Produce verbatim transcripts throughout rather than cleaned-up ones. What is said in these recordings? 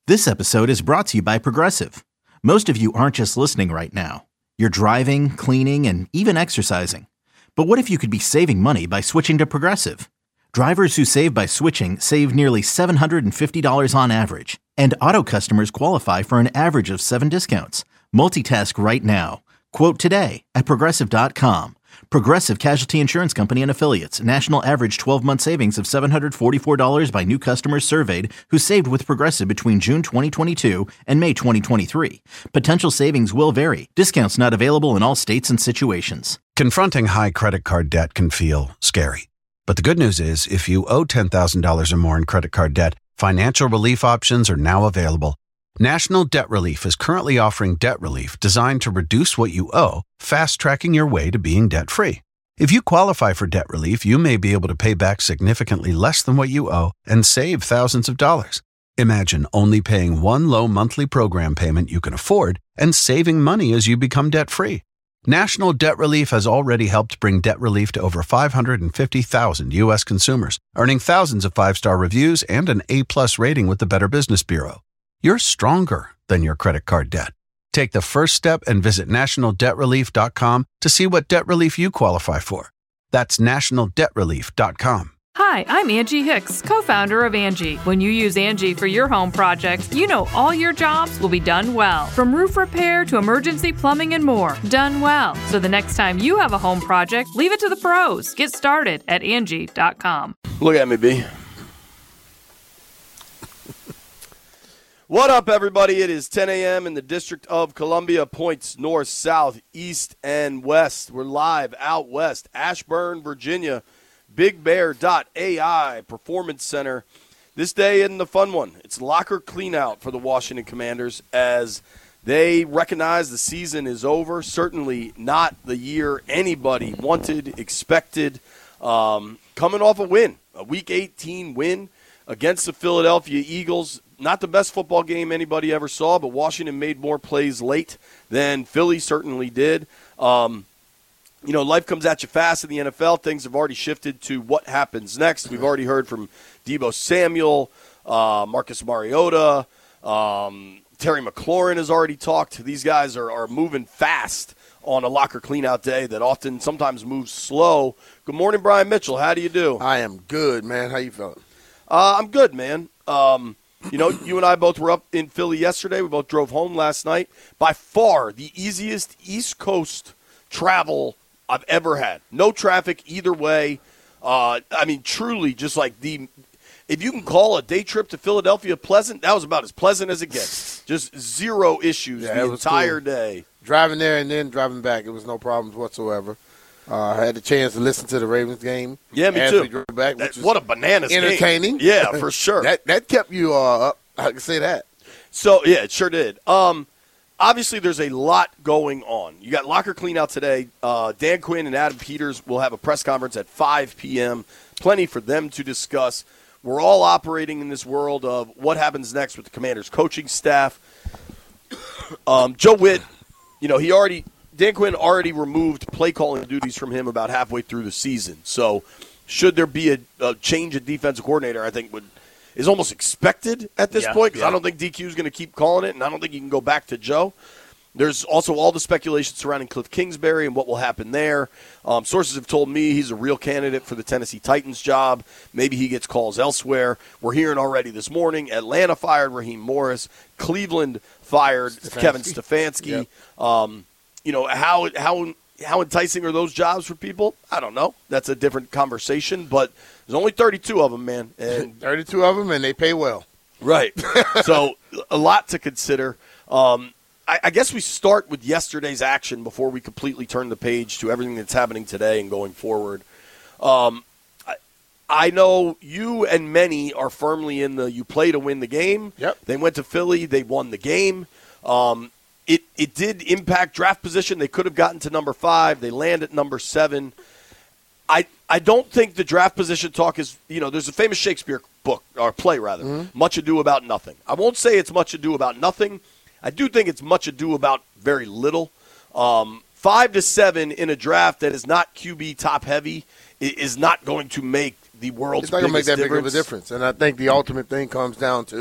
This episode is brought to you by Progressive. Most of you aren't just listening right now. You're driving, cleaning, and even exercising. But what if you could be saving money by switching to Progressive? Drivers who save by switching save nearly seven hundred fifty dollars on average. And auto customers qualify for an average of seven discounts. Multitask right now. Quote today at Progressive dot com. Progressive Casualty Insurance Company and Affiliates. National average twelve-month savings of seven hundred forty-four dollars by new customers surveyed who saved with Progressive between June twenty twenty-two and May twenty twenty-three. Potential savings will vary. Discounts not available in all states and situations. Confronting high credit card debt can feel scary. But the good news is, if you owe ten thousand dollars or more in credit card debt, financial relief options are now available. National Debt Relief is currently offering debt relief designed to reduce what you owe, fast-tracking your way to being debt-free. If you qualify for debt relief, you may be able to pay back significantly less than what you owe and save thousands of dollars. Imagine only paying one low monthly program payment you can afford and saving money as you become debt-free. National Debt Relief has already helped bring debt relief to over five hundred fifty thousand U S consumers, earning thousands of five-star reviews and an A-plus rating with the Better Business Bureau. You're stronger than your credit card debt. Take the first step and visit national debt relief dot com to see what debt relief you qualify for. That's national debt relief dot com. Hi, I'm Angie Hicks, co-founder of Angie. When you use Angie for your home projects, you know all your jobs will be done well. From roof repair to emergency plumbing and more, done well. So the next time you have a home project, leave it to the pros. Get started at Angie dot com. Look at me, B. What up, everybody? It is ten a.m. in the District of Columbia, points north, south, east, and west. We're live out west, Ashburn, Virginia, Big Bear dot A I Performance Center. This day isn't the fun one. It's locker cleanout for the Washington Commanders as they recognize the season is over. Certainly not the year anybody wanted, expected. Um, coming off a win, a Week eighteen win against the Philadelphia Eagles. Not the best football game anybody ever saw, but Washington made more plays late than Philly certainly did. Um, you know, life comes at you fast in the N F L. Things have already shifted to what happens next. We've already heard from Deebo Samuel, uh, Marcus Mariota, um, Terry McLaurin has already talked. These guys are, are moving fast on a locker cleanout day that often sometimes moves slow. Good morning, Brian Mitchell. How do you do? I am good, man. How you feeling? Uh, I'm good, man. Um, you know, you and I both were up in Philly yesterday. We both drove home last night. By far the easiest East Coast travel I've ever had. No traffic either way. Uh, I mean, truly just like the – if you can call a day trip to Philadelphia pleasant, that was about as pleasant as it gets. Just zero issues yeah, the entire cool. day. Driving there and then driving back, it was no problems whatsoever. Uh, I had the chance to listen to the Ravens game. Yeah, me as too. We drove back, which that, what a bananas entertaining. game. Yeah, for sure. that that kept you uh, up. I can say that. So, yeah, it sure did. Um, obviously, there's a lot going on. You got locker cleanout today. Uh, Dan Quinn and Adam Peters will have a press conference at five p.m. Plenty for them to discuss. We're all operating in this world of what happens next with the Commanders' coaching staff. Um, Joe Witt, you know, he already – Dan Quinn already removed play-calling duties from him about halfway through the season. So should there be a, a change of defensive coordinator, I think would is almost expected at this yeah, point because yeah. I don't think D Q is going to keep calling it, and I don't think you can go back to Joe. There's also all the speculation surrounding Cliff Kingsbury and what will happen there. Um, sources have told me he's a real candidate for the Tennessee Titans job. Maybe he gets calls elsewhere. We're hearing already this morning, Atlanta fired Raheem Morris. Cleveland fired Stefanski. Kevin Stefanski. Yep. Um, you know, how how how enticing are those jobs for people? I don't know. That's a different conversation, but there's only thirty-two of them, man. And thirty-two of them, and they pay well. Right. So a lot to consider. Um, I, I guess we start with yesterday's action before we completely turn the page to everything that's happening today and going forward. Um, I, I know you and many are firmly in the you play to win the game. Yep. They went to Philly. They won the game. Um, it, it did impact draft position. They could have gotten to number five. They land at number seven. I I don't think the draft position talk is, you know, there's a famous Shakespeare book, or play rather, mm-hmm. Much Ado About Nothing. I won't say it's Much Ado About Nothing. I do think it's much ado about very little. Um, five to seven in a draft that is not Q B top heavy is not going to make the world's It's not going to make biggest that difference. big of a difference. And I think the ultimate thing comes down to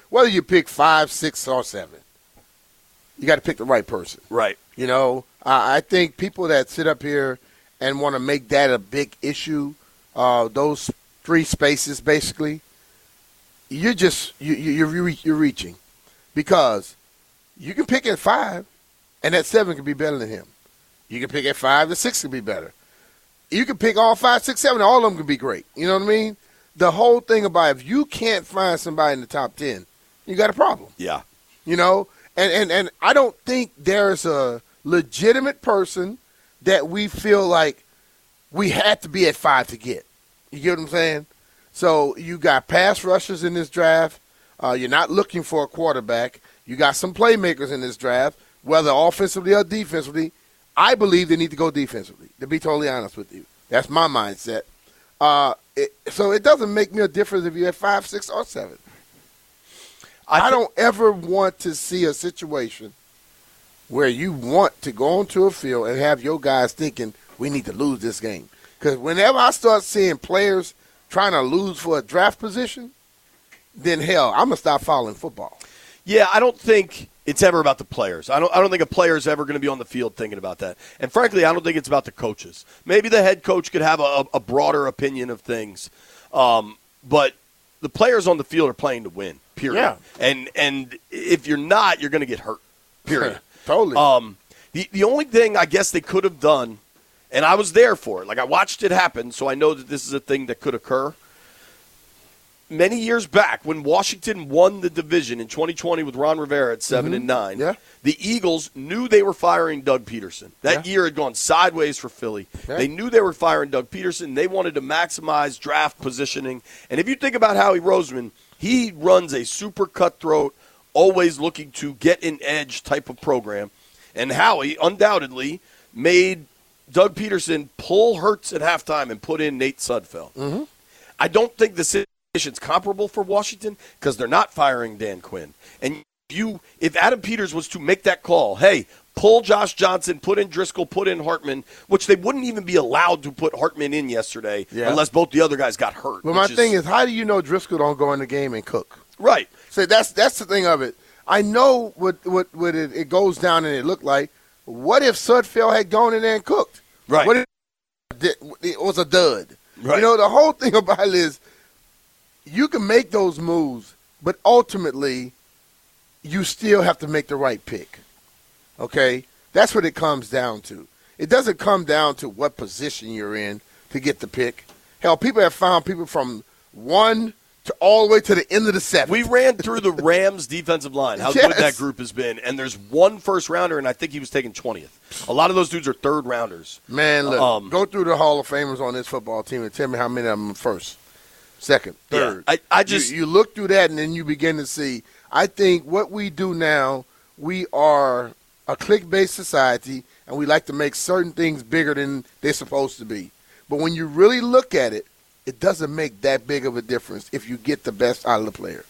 whether you pick five, six, or seven, you got to pick the right person. Right. You know, I, I think people that sit up here and want to make that a big issue, uh, those three spaces basically, you're just you, you, you're you're reaching, because you can pick at five, and that seven can be better than him. You can pick at five, the six can be better. You can pick all five, six, seven, all of them can be great. You know what I mean? The whole thing about if you can't find somebody in the top ten, you got a problem. Yeah. You know, and, and, and I don't think there's a legitimate person that we feel like we had to be at five to get. You get what I'm saying? So you got pass rushers in this draft. Uh, you're not looking for a quarterback. You got some playmakers in this draft, whether offensively or defensively. I believe they need to go defensively, to be totally honest with you. That's my mindset. Uh, it, so it doesn't make me a difference if you're at five, six, or seven. I, I don't ever want to see a situation where you want to go onto a field and have your guys thinking we need to lose this game. Because whenever I start seeing players trying to lose for a draft position, then hell, I'm going to stop following football. Yeah, I don't think it's ever about the players. I don't I don't think a player is ever going to be on the field thinking about that. And frankly, I don't think it's about the coaches. Maybe the head coach could have a, a broader opinion of things. Um, but the players on the field are playing to win, period. Yeah. And and if you're not, you're going to get hurt, period. Totally. Um, the, the only thing I guess they could have done, and I was there for it, like I watched it happen, so I know that this is a thing that could occur. Many years back, when Washington won the division in twenty twenty with Ron Rivera at seven mm-hmm. and nine, yeah. the Eagles knew they were firing Doug Peterson. That yeah. year had gone sideways for Philly. Yeah. They knew they were firing Doug Peterson. They wanted to maximize draft positioning. And if you think about Howie Roseman, he runs a super cutthroat, always looking to get an edge type of program. And Howie undoubtedly made Doug Peterson pull Hurts at halftime and put in Nate Sudfeld. Mm-hmm. I don't think the situation's comparable for Washington because they're not firing Dan Quinn. And you, if Adam Peters was to make that call, hey, pull Josh Johnson, put in Driscoll, put in Hartman, which they wouldn't even be allowed to put Hartman in yesterday yeah. unless both the other guys got hurt. But my is, thing is, how do you know Driscoll don't go in the game and cook? Right. So that's that's the thing of it. I know what what, what it, it goes down and it looked like. What if Sudfeld had gone in there and cooked? Right. What if it was a dud? Right. You know, the whole thing about it is you can make those moves, but ultimately you still have to make the right pick. Okay? That's what it comes down to. It doesn't come down to what position you're in to get the pick. Hell, people have found people from one to all the way to the end of the seventh. We ran through the Rams defensive line, how yes. good that group has been, and there's one first rounder, and I think he was taken twentieth. A lot of those dudes are third rounders. Man, look, um, go through the Hall of Famers on this football team and tell me how many of them are first, second, third. Yeah, I, I just you, you look through that, and then you begin to see. I think what we do now, we are a click-based society, and we like to make certain things bigger than they're supposed to be. But when you really look at it, it doesn't make that big of a difference if you get the best out of the player.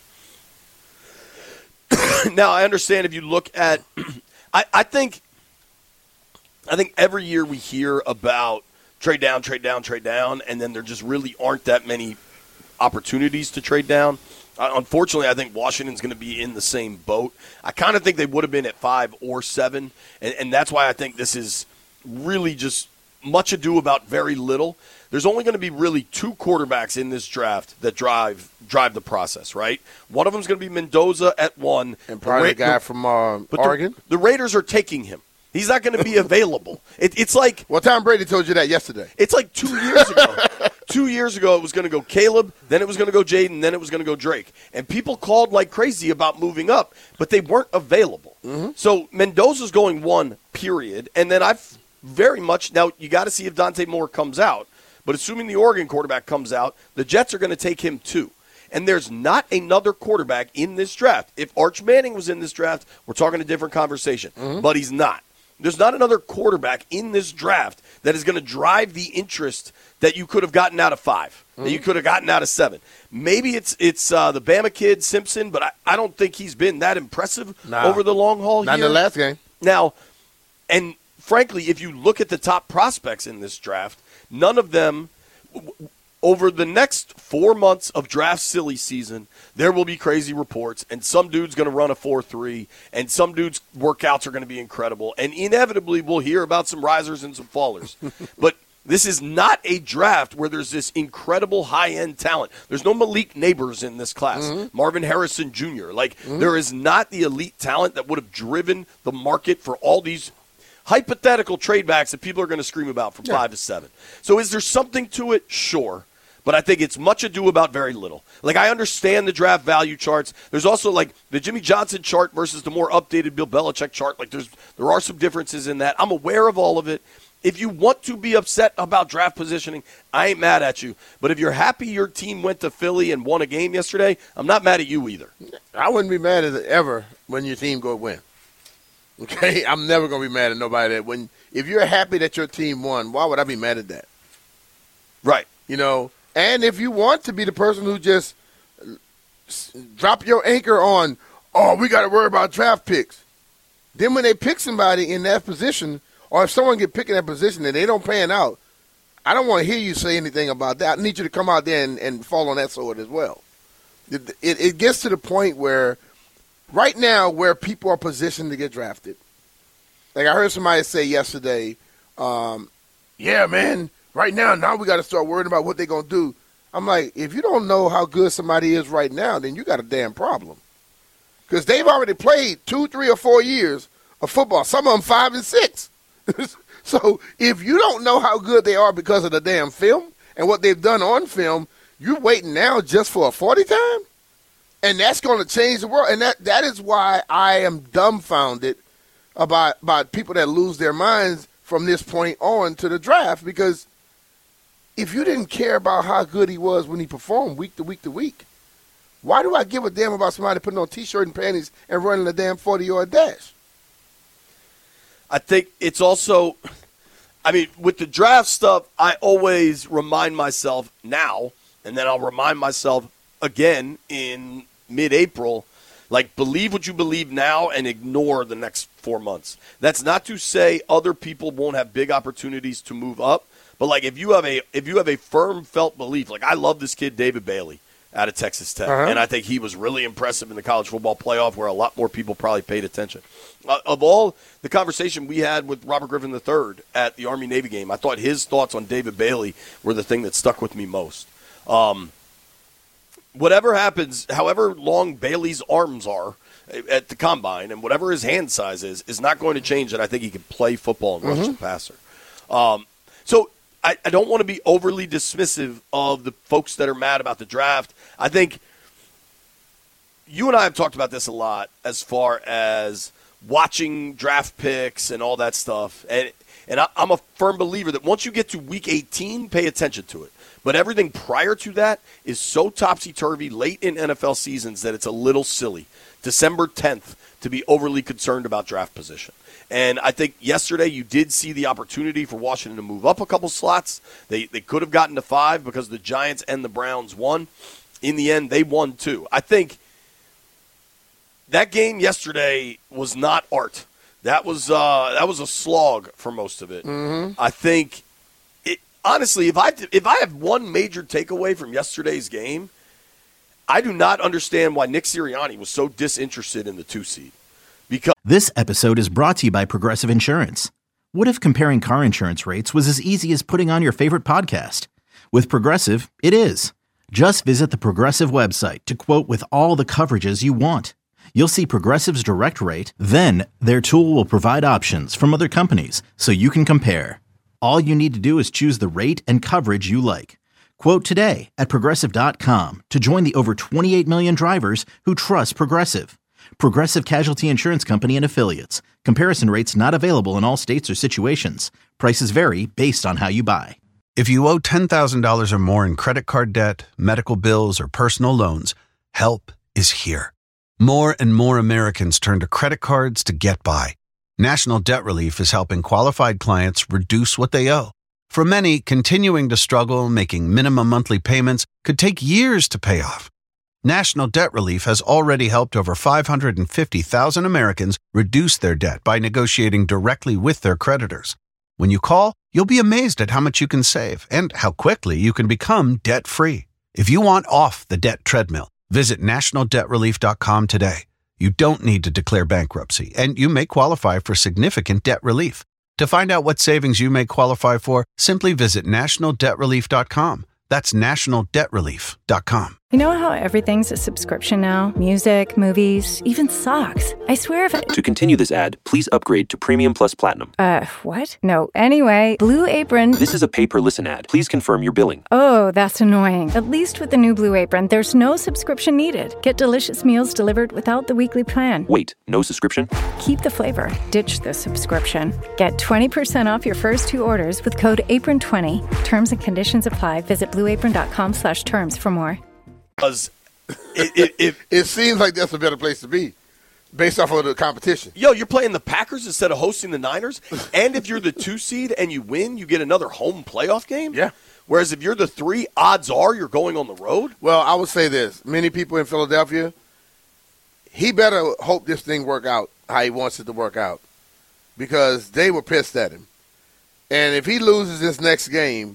Now, I understand if you look at I, I think I think every year we hear about trade down, trade down, trade down, and then there just really aren't that many opportunities to trade down. Uh, unfortunately, I think Washington's going to be in the same boat. I kind of think they would have been at five or seven, and, and that's why I think this is really just much ado about very little. There's only going to be really two quarterbacks in this draft that drive drive the process, right? One of them is going to be Mendoza at one. And probably the, Ra- the guy from uh, Oregon. The, the Raiders are taking him. He's not going to be available. It, it's like – Well, Tom Brady told you that yesterday. It's like two years ago. two years ago it was going to go Caleb, then it was going to go Jaden, then it was going to go Drake. And people called like crazy about moving up, but they weren't available. Mm-hmm. So Mendoza's going one, period. And then I've very much – now you got to see if Dante Moore comes out. But assuming the Oregon quarterback comes out, the Jets are going to take him too. And there's not another quarterback in this draft. If Arch Manning was in this draft, we're talking a different conversation. Mm-hmm. But he's not. There's not another quarterback in this draft that is going to drive the interest that you could have gotten out of five, mm-hmm. that you could have gotten out of seven. Maybe it's it's uh, the Bama kid, Simpson, but I, I don't think he's been that impressive nah. over the long haul not here. Not in the last game. Now, and frankly, if you look at the top prospects in this draft, none of them over the next four months of draft silly season, there will be crazy reports, and some dude's going to run a four three, and some dude's workouts are going to be incredible, and inevitably we'll hear about some risers and some fallers. But this is not a draft where there's this incredible high-end talent. There's no Malik Neighbors in this class, mm-hmm. Marvin Harrison Junior Like, mm-hmm. there is not the elite talent that would have driven the market for all these hypothetical trade backs that people are going to scream about from yeah. five to seven. So is there something to it? Sure. But I think it's much ado about very little. Like, I understand the draft value charts. There's also, like, the Jimmy Johnson chart versus the more updated Bill Belichick chart. Like, there's there are some differences in that. I'm aware of all of it. If you want to be upset about draft positioning, I ain't mad at you. But if you're happy your team went to Philly and won a game yesterday, I'm not mad at you either. I wouldn't be mad at it ever when your team go win. Okay? I'm never going to be mad at nobody that when if you're happy that your team won, why would I be mad at that? Right. You know, and if you want to be the person who just drop your anchor on, oh, we got to worry about draft picks. Then when they pick somebody in that position, or if someone get picked in that position and they don't pan out, I don't want to hear you say anything about that. I need you to come out there and, and fall on that sword as well. It, it, it gets to the point where right now where people are positioned to get drafted. Like I heard somebody say yesterday, um, yeah, man, right now, now we got to start worrying about what they're going to do. I'm like, if you don't know how good somebody is right now, then you got a damn problem. Because they've already played two, three, or four years of football, some of them five and six. So if you don't know how good they are because of the damn film and what they've done on film, you're waiting now just for a forty time? And that's going to change the world. And that, that is why I am dumbfounded about, about people that lose their minds from this point on to the draft, because if you didn't care about how good he was when he performed week to week to week, why do I give a damn about somebody putting on T-shirt and panties and running a damn forty-yard dash? I think it's also, I mean, with the draft stuff, I always remind myself now, and then I'll remind myself again in mid-April, like, believe what you believe now and ignore the next four months. That's not to say other people won't have big opportunities to move up, but, like, if you have a if you have a firm felt belief, like, I love this kid, David Bailey, out of Texas Tech, uh-huh. and I think he was really impressive in the college football playoff where a lot more people probably paid attention. Uh, of all the conversation we had with Robert Griffin the third at the Army-Navy game, I thought his thoughts on David Bailey were the thing that stuck with me most. Um, whatever happens, however long Bailey's arms are at the combine and whatever his hand size is, is not going to change that I think he can play football and rush mm-hmm. the passer. Um, so I, I don't want to be overly dismissive of the folks that are mad about the draft. I think you and I have talked about this a lot as far as watching draft picks and all that stuff. And and I, I'm a firm believer that once you get to week eighteen, pay attention to it. But everything prior to that is so topsy-turvy late in N F L seasons that it's a little silly. December tenth to be overly concerned about draft position. And I think yesterday you did see the opportunity for Washington to move up a couple slots. They they could have gotten to five because the Giants and the Browns won. In the end, they won too. I think that game yesterday was not art. That was uh, that was a slog for most of it. Mm-hmm. I think, it, honestly, if I if I have one major takeaway from yesterday's game, I do not understand why Nick Sirianni was so disinterested in the two seed. Because this episode is brought to you by Progressive Insurance. What if comparing car insurance rates was as easy as putting on your favorite podcast? With Progressive, it is. Just visit the Progressive website to quote with all the coverages you want. You'll see Progressive's direct rate, then their tool will provide options from other companies so you can compare. All you need to do is choose the rate and coverage you like. Quote today at Progressive dot com to join the over twenty-eight million drivers who trust Progressive. Progressive Casualty Insurance Company and Affiliates. Comparison rates not available in all states or situations. Prices vary based on how you buy. If you owe ten thousand dollars or more in credit card debt, medical bills, or personal loans, help is here. More and more Americans turn to credit cards to get by. National Debt Relief is helping qualified clients reduce what they owe. For many, continuing to struggle making minimum monthly payments could take years to pay off. National Debt Relief has already helped over five hundred fifty thousand Americans reduce their debt by negotiating directly with their creditors. When you call, you'll be amazed at how much you can save and how quickly you can become debt-free. If you want off the debt treadmill, visit national debt relief dot com today. You don't need to declare bankruptcy, and you may qualify for significant debt relief. To find out what savings you may qualify for, simply visit national debt relief dot com. That's national debt relief dot com. You know how everything's a subscription now? Music, movies, even socks. I swear if I... To continue this ad, please upgrade to Premium Plus Platinum. Uh, what? No, anyway, Blue Apron... This is a pay-per-listen ad. Please confirm your billing. Oh, that's annoying. At least with the new Blue Apron, there's no subscription needed. Get delicious meals delivered without the weekly plan. Wait, no subscription? Keep the flavor. Ditch the subscription. Get twenty percent off your first two orders with code apron twenty. Terms and conditions apply. Visit blue apron dot com slash terms for more. Because it, it, it, It seems like that's a better place to be based off of the competition. yo, you're playing the Packers instead of hosting the Niners, and if you're the two seed and you win, you get another home playoff game. Yeah. Whereas if you're the three, odds are you're going on the road. Well, I would say this. Many people in Philadelphia, he better hope this thing work out how he wants it to work out because they were pissed at him. And if he loses this next game,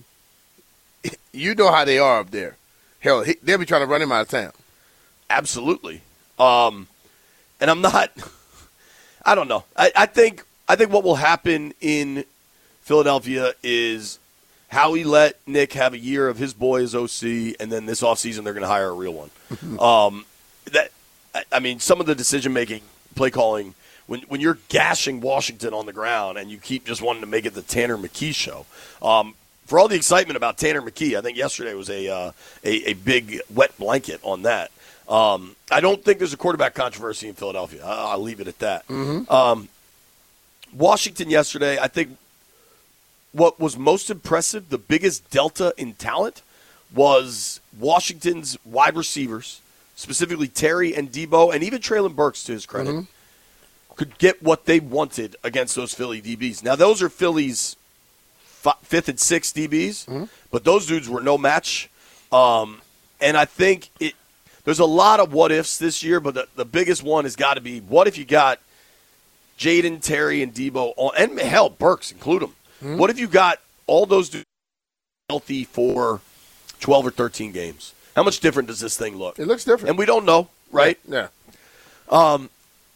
you know how they are up there. Hell, he, they'll be trying to run him out of town. Absolutely. Um, and I'm not – I don't know. I, I think I think what will happen in Philadelphia is Howie let Nick have a year of his boy as O C, and then this offseason they're going to hire a real one. um, that I mean, some of the decision-making, play calling, when when you're gashing Washington on the ground and you keep just wanting to make it the Tanner McKee show um, – for all the excitement about Tanner McKee, I think yesterday was a uh, a, a big wet blanket on that. Um, I don't think there's a quarterback controversy in Philadelphia. I'll, I'll leave it at that. Mm-hmm. Um, Washington yesterday, I think what was most impressive, the biggest delta in talent, was Washington's wide receivers, specifically Terry and Debo, and even Treylon Burks, to his credit, mm-hmm. could get what they wanted against those Philly D Bs. Now, those are Philly's fifth and sixth D Bs, mm-hmm. but those dudes were no match. Um, and I think it. There's a lot of what-ifs this year, but the, the biggest one has got to be, what if you got Jaden, Terry, and Debo, on, and hell, Burks, include them. Mm-hmm. What if you got all those dudes healthy for twelve or thirteen games? How much different does this thing look? It looks different. And we don't know, right? Yeah. Um,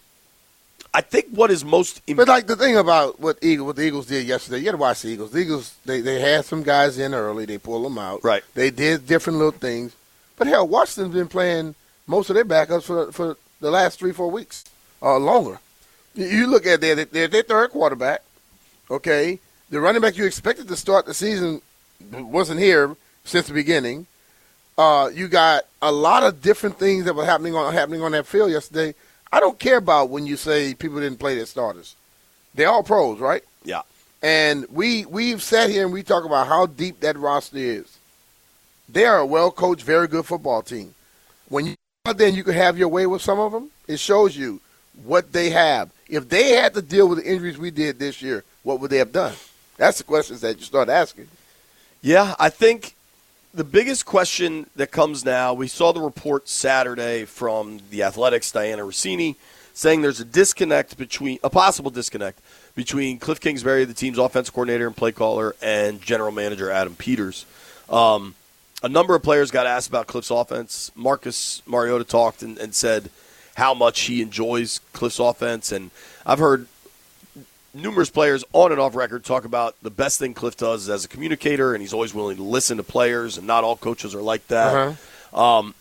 I think what is most – But, like, the thing about what Eagle, what the Eagles did yesterday, you got to watch the Eagles. The Eagles, they, they had some guys in early. They pulled them out. Right. They did different little things. But, hell, Washington's been playing most of their backups for for the last three, four weeks or longer. You look at their, their, their third quarterback, okay? The running back you expected to start the season wasn't here since the beginning. Uh, you got a lot of different things that were happening on happening on that field yesterday. I don't care about when you say people didn't play their starters. They're all pros, right? Yeah. And we, we've sat here and we talk about how deep that roster is. They are a well-coached, very good football team. When you out there and you can have your way with some of them, it shows you what they have. If they had to deal with the injuries we did this year, what would they have done? That's the questions that you start asking. Yeah, I think the biggest question that comes now, we saw the report Saturday from the Athletics, Diana Rossini, saying there's a disconnect between, a possible disconnect between Cliff Kingsbury, the team's offensive coordinator and play caller, and general manager Adam Peters. Um, a number of players got asked about Cliff's offense. Marcus Mariota talked and, and said how much he enjoys Cliff's offense, and I've heard numerous players on and off record talk about the best thing Cliff does is as a communicator, and he's always willing to listen to players, and not all coaches are like that. Uh-huh. Um,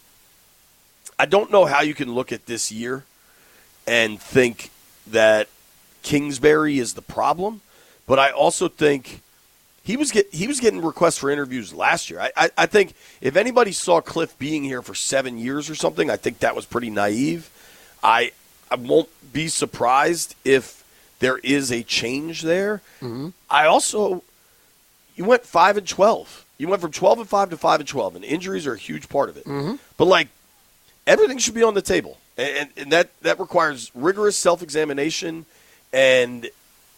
I don't know how you can look at this year and think that Kingsbury is the problem, but I also think he was get, he was getting requests for interviews last year. I, I, I think if anybody saw Cliff being here for seven years or something, I think that was pretty naive. I I won't be surprised if there is a change there. Mm-hmm. I also, you went five and twelve. You went from twelve and five to five and twelve, and injuries are a huge part of it. Mm-hmm. But like, everything should be on the table, and, and that that requires rigorous self-examination. And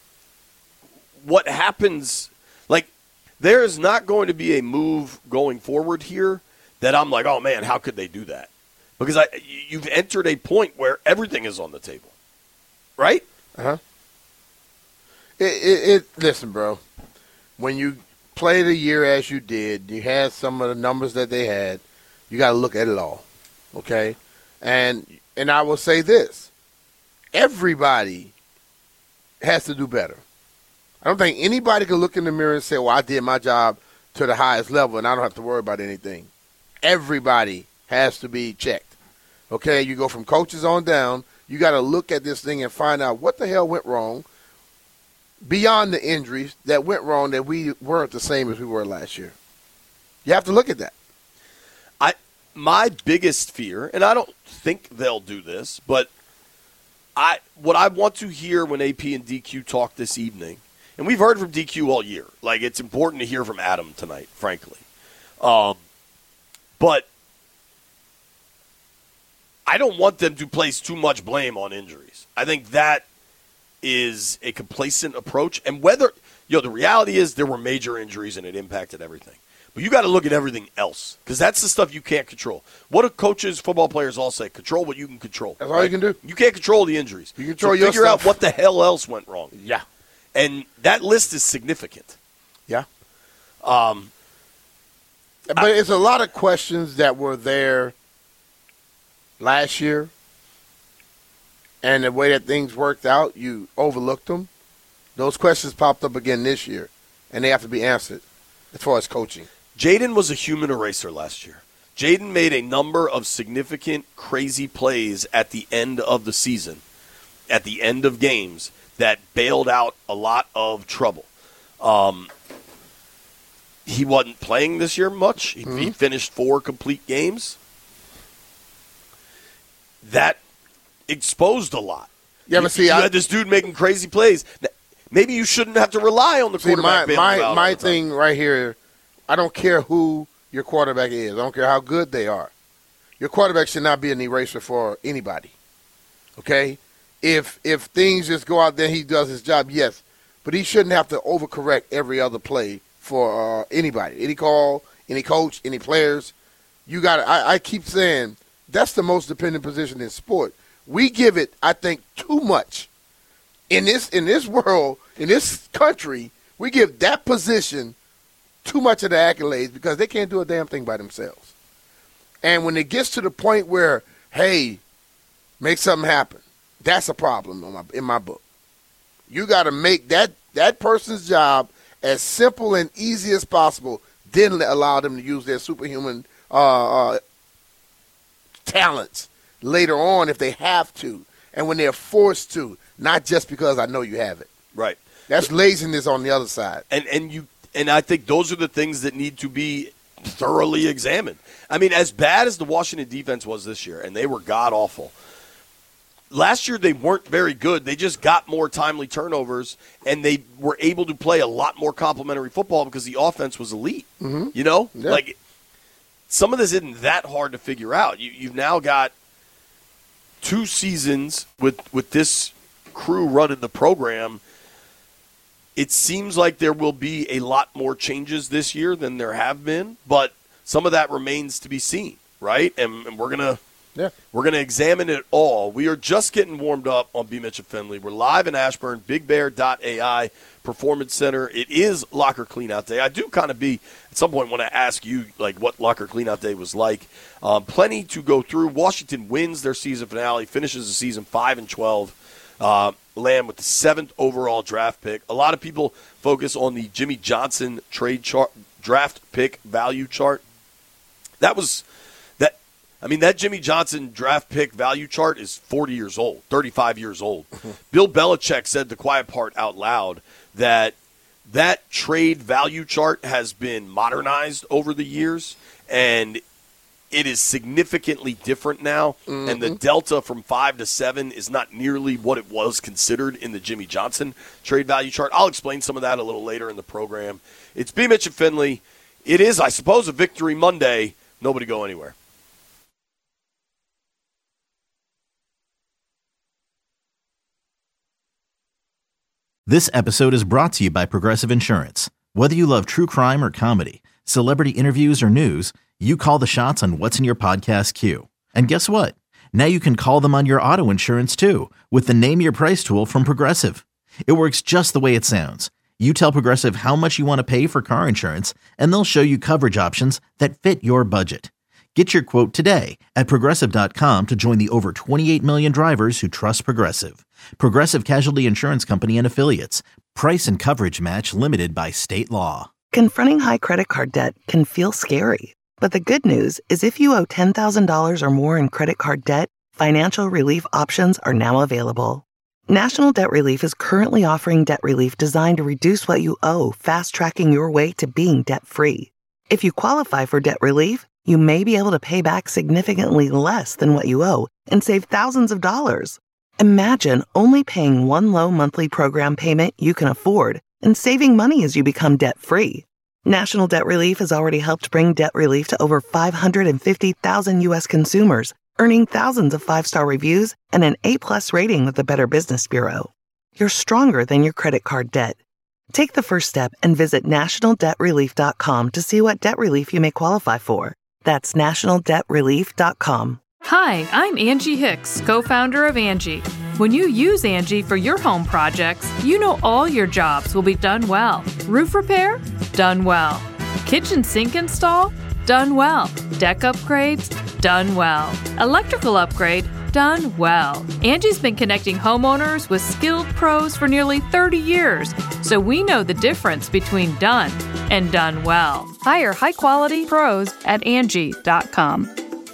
what happens, like, there is not going to be a move going forward here that I'm like, oh man, how could they do that? Because I, you've entered a point where everything is on the table, right? Uh huh. It, it, it, listen, bro. when you play the year as you did, you had some of the numbers that they had, you got to look at it all, okay? And and I will say this. Everybody has to do better. I don't think anybody can look in the mirror and say, well, I did my job to the highest level and I don't have to worry about anything. Everybody has to be checked, okay? You go from coaches on down. You got to look at this thing and find out what the hell went wrong beyond the injuries that went wrong that we weren't the same as we were last year. You have to look at that. I my biggest fear, and I don't think they'll do this, but I what I want to hear when A P and D Q talk this evening, and we've heard from D Q all year. Like, it's important to hear from Adam tonight, frankly. Um, but I don't want them to place too much blame on injuries. I think that is a complacent approach. And whether, you know, the reality is there were major injuries and it impacted everything. But you got to look at everything else because that's the stuff you can't control. What do coaches, football players all say? Control what you can control. That's all right? you can do. You can't control the injuries. You control so your figure stuff. out what the hell else went wrong. Yeah. And that list is significant. Yeah. Um, but I, it's a lot of questions that were there last year. And the way that things worked out, you overlooked them. Those questions popped up again this year, and they have to be answered as far as coaching. Jaden was a human eraser last year. Jaden made a number of significant, crazy plays at the end of the season, at the end of games, that bailed out a lot of trouble. Um, he wasn't playing this year much. He, mm-hmm. he finished four complete games. That exposed a lot. Yeah, you, but see, you I, had this dude making crazy plays. Maybe you shouldn't have to rely on the see, quarterback. My, my, my thing right here, I don't care who your quarterback is. I don't care how good they are. Your quarterback should not be an eraser for anybody. Okay? If if things just go out there, he does his job, yes. But he shouldn't have to overcorrect every other play for uh, anybody, any call, any coach, any players. You got. I, I keep saying that's the most dependent position in sport. We give it, I think, too much in this in this world, in this country. We give that position too much of the accolades because they can't do a damn thing by themselves. And when it gets to the point where, hey, make something happen, that's a problem in my, in my book. You got to make that, that person's job as simple and easy as possible, then allow them to use their superhuman uh, uh, talents later on if they have to, and when they're forced to, not just because I know you have it. Right. That's laziness on the other side. And and you and I think those are the things that need to be thoroughly examined. I mean, as bad as the Washington defense was this year, and they were god-awful, last year they weren't very good. They just got more timely turnovers, and they were able to play a lot more complimentary football because the offense was elite. Mm-hmm. You know? Yeah. Like, some of this isn't that hard to figure out. You, you've now got two seasons with, with this crew running the program. It seems like there will be a lot more changes this year than there have been, but some of that remains to be seen, right? And, and we're gonna yeah. we're gonna examine it all. We are just getting warmed up on B. Mitch and Finley. We're live in Ashburn, big bear dot A I Performance Center. It is Locker Cleanout Day. I do kind of be at some point want to ask you like what Locker Cleanout Day was like. Um, plenty to go through. Washington wins their season finale, finishes the season five and twelve. Uh, land with the seventh overall draft pick. A lot of people focus on the Jimmy Johnson trade chart, draft pick value chart. That was that. I mean, that Jimmy Johnson draft pick value chart is forty years old, thirty-five years old. Bill Belichick said the quiet part out loud that that trade value chart has been modernized over the years, and it is significantly different now, mm-hmm. and the delta from five to seven is not nearly what it was considered in the Jimmy Johnson trade value chart. I'll explain some of that a little later in the program. It's B. Mitch and Finley. It is, I suppose, a Victory Monday. Nobody go anywhere. This episode is brought to you by Progressive Insurance. Whether you love true crime or comedy, celebrity interviews or news, you call the shots on what's in your podcast queue. And guess what? Now you can call them on your auto insurance too with the Name Your Price tool from Progressive. It works just the way it sounds. You tell Progressive how much you want to pay for car insurance, and they'll show you coverage options that fit your budget. Get your quote today at Progressive dot com to join the over twenty-eight million drivers who trust Progressive. Progressive Casualty Insurance Company and Affiliates. Price and coverage match limited by state law. Confronting high credit card debt can feel scary. But the good news is if you owe ten thousand dollars or more in credit card debt, financial relief options are now available. National Debt Relief is currently offering debt relief designed to reduce what you owe, fast-tracking your way to being debt-free. If you qualify for debt relief, you may be able to pay back significantly less than what you owe and save thousands of dollars. Imagine only paying one low monthly program payment you can afford and saving money as you become debt-free. National Debt Relief has already helped bring debt relief to over five hundred fifty thousand U S consumers, earning thousands of five-star reviews and an A-plus rating with the Better Business Bureau. You're stronger than your credit card debt. Take the first step and visit national debt relief dot com to see what debt relief you may qualify for. That's national debt relief dot com. Hi, I'm Angie Hicks, co-founder of Angie. When you use Angie for your home projects, you know all your jobs will be done well. Roof repair? Done well. Kitchen sink install? Done well. Deck upgrades? Done well. Electrical upgrade? Done well. Angie's been connecting homeowners with skilled pros for nearly thirty years, so we know the difference between done and done well. Hire high-quality pros at Angie dot com.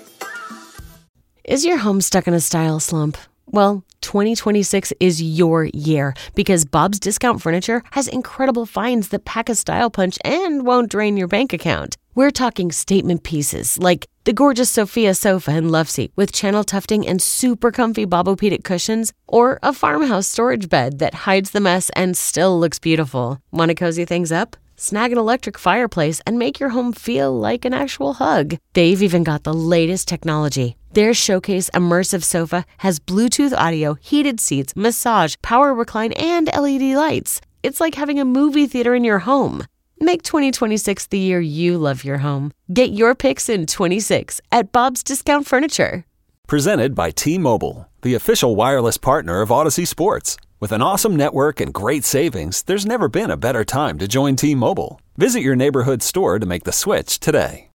Is your home stuck in a style slump? Well, twenty twenty-six is your year because Bob's Discount Furniture has incredible finds that pack a style punch and won't drain your bank account. We're talking statement pieces like the gorgeous Sophia sofa and love seat with channel tufting and super comfy Bobopedic cushions, or a farmhouse storage bed that hides the mess and still looks beautiful. Want to cozy things up? Snag an electric fireplace and make your home feel like an actual hug. They've even got the latest technology. Their Showcase Immersive Sofa has Bluetooth audio, heated seats, massage, power recline, and L E D lights. It's like having a movie theater in your home. Make twenty twenty-six the year you love your home. Get your picks in twenty-six at Bob's Discount Furniture. Presented by T-Mobile, the official wireless partner of Odyssey Sports. With an awesome network and great savings, there's never been a better time to join T-Mobile. Visit your neighborhood store to make the switch today.